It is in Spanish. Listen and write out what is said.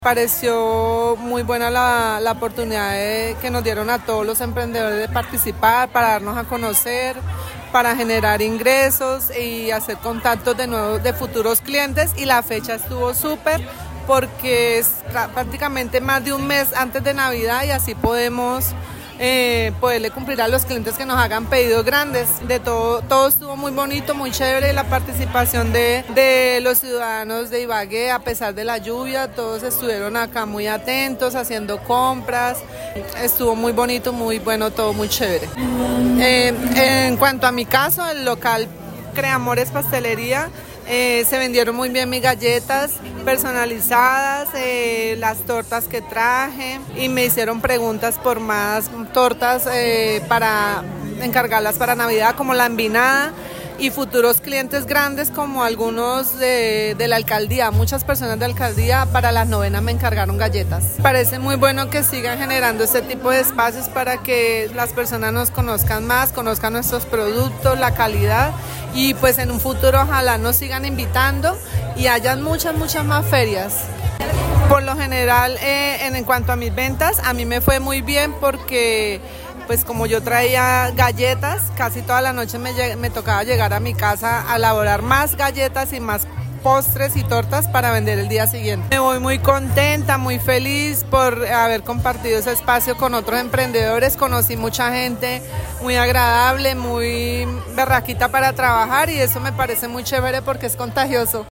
Pareció muy buena la oportunidad que nos dieron a todos los emprendedores de participar, para darnos a conocer, para generar ingresos y hacer contactos de nuevos, de futuros clientes, y la fecha estuvo súper porque es prácticamente más de un mes antes de Navidad y así podemos poderle cumplir a los clientes que nos hagan pedidos grandes. De todo estuvo muy bonito, muy chévere, la participación de los ciudadanos de Ibagué, a pesar de la lluvia, todos estuvieron acá muy atentos, haciendo compras. Estuvo muy bonito, muy bueno, todo muy chévere. En cuanto a mi caso, el local Creamores Pastelería, se vendieron muy bien mis galletas personalizadas, las tortas que traje, y me hicieron preguntas por más tortas para encargarlas para Navidad, como la envinada, y futuros clientes grandes como algunos de la alcaldía. Muchas personas de la alcaldía para las novenas me encargaron galletas. Parece muy bueno que sigan generando este tipo de espacios para que las personas nos conozcan más, conozcan nuestros productos, la calidad, y pues en un futuro ojalá nos sigan invitando y hayan muchas más ferias. Por lo general, en cuanto a mis ventas, a mí me fue muy bien porque pues como yo traía galletas, casi toda la noche me tocaba llegar a mi casa a elaborar más galletas y más postres y tortas para vender el día siguiente. Me voy muy contenta, muy feliz por haber compartido ese espacio con otros emprendedores. Conocí mucha gente muy agradable, muy berraquita para trabajar, y eso me parece muy chévere porque es contagioso.